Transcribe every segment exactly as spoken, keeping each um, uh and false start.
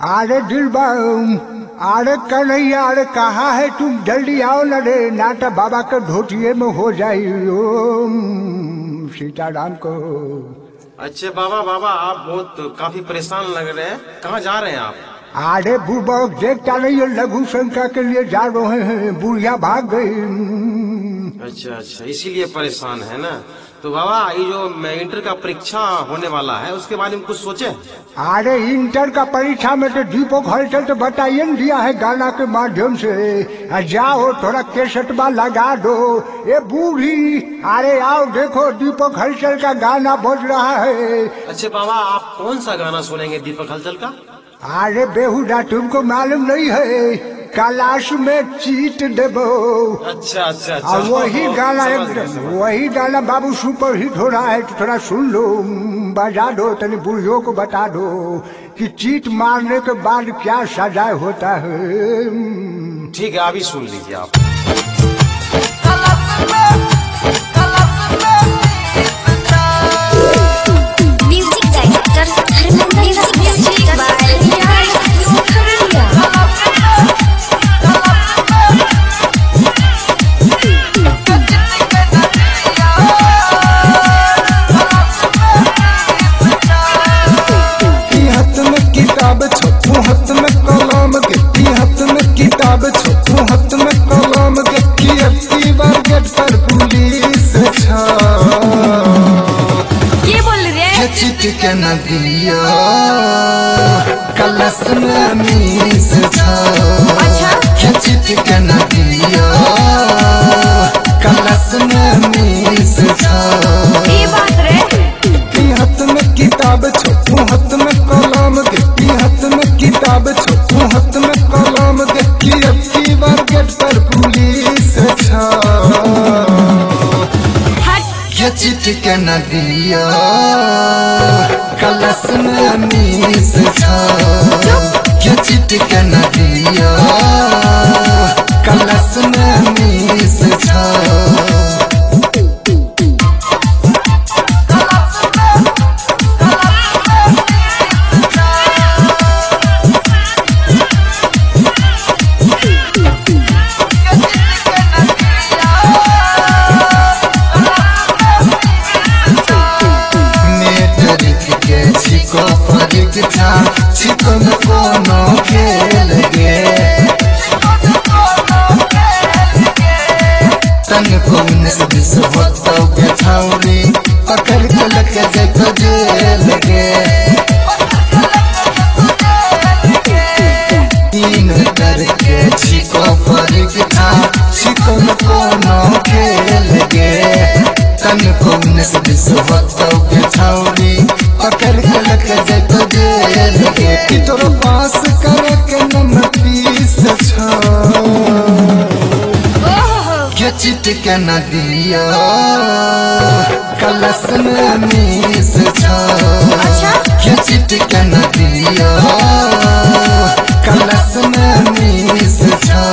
अरे दिलबा, अरे कन्हैया, अरे कहाँ है तुम? जल्दी आओ न रे, नाटा बाबा के धोतिए में हो जाई। ओम सीताराम को। अच्छे बाबा बाबा आप बहुत काफी परेशान लग रहे हैं, कहाँ जा रहे हैं आप? अरे बुबा देखता नहीं है, लघु शंका के लिए जा रहे हैं, बुढ़िया भाग गई। अच्छा अच्छा इसीलिए परेशान है ना। तो बाबा ये जो इंटर का परीक्षा होने वाला है उसके बारे में कुछ सोचे? अरे इंटर का परीक्षा में तो दीपक हलचल तो बताइए न दिया है गाना के माध्यम से। जाओ थोड़ा केसटबा लगा दो। ये बूढ़ी, अरे आओ देखो दीपक हलचल का गाना बज रहा है। अच्छे बाबा आप कौन सा गाना सुनेंगे दीपक हलचल का? अरे बेहुदा तुमको मालूम नहीं है, कैलाश में चीट देबो। अच्छा अच्छा अच्छा और वही गाना वही गाना बाबू सुपर हिट हो रहा है, तो थोड़ा सुन लो, बजा दो, तनी बूढ़ियों को बता दो कि चीट मारने के बाद क्या सजा होता है। ठीक है अभी सुन लीजिए आप। म्यूजिक डायरेक्टर किताब छपू हाथ में कलम के, हाथ में किताब छपू हाथ में कलम के, की अबकी बार गेट पर पुलिस छा। ये बोल रहे हैं चिट के न दिया कलश में मीस छा। अच्छा चिट के न दिया कलश में मीस छा। ये बात रे हाथ में किताब छपू हाथ में कलम के, हाथ में किताब छपू हाथ में कलम के, की अबकी बार गेट पर पुलिस छा। ये चिट के न दिया कलश में मीस छा। ये चिट के न दिया कलश में मीस छा। चिकन कोनो खेल गे तन को उन्नीस बीस होता के छावनी पकड़ के लेके जाए जेल गे। तीन करके छिको परीक्षा चिकन कोनो खेल गे तन को उन्नीस बीस होता के छावनी पकड़ के लेके जाए जेल गे। कि तोर पास करे के नम पीस छा। के चिट के न दिया कलश में मीस छा। के चिट के न दिया कलश में मीस छा।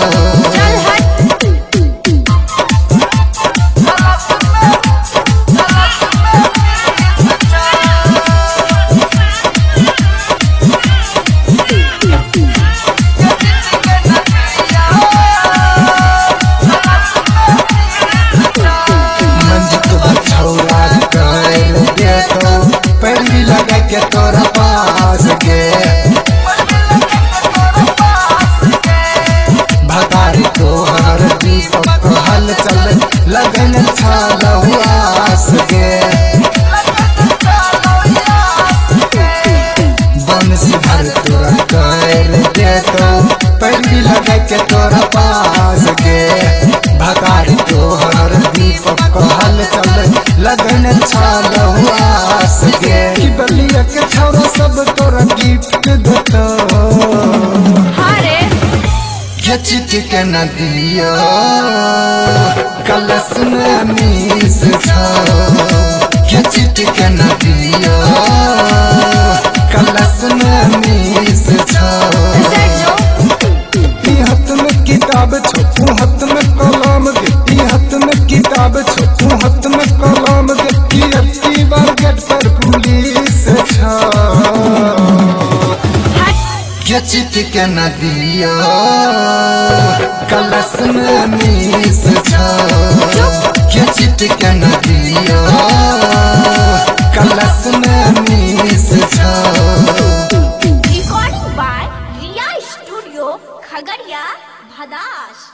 पैरवी लगा के तोरा पास गे भतारी तोहर दीपक हल चल लगन छालवास गे। बंसी भर तोरा कर दे तो पैरवी लगा के तोरा पास गे भतारी तोहर दीपक हल चल लगन छालवास गे। कि बलिया के छौरा सब तोरा गिफ्ट देता। ये चिट के न दिया कलश में मीस छा। ये चिट के न दिया कलश में मीस छा। हाथ में किताब छपू हाथ में कलम के, हाथ में किताब छपू हाथ में कलम के, की अबकी बार गेट पर पुलिस छा। चित के न दियो कलश में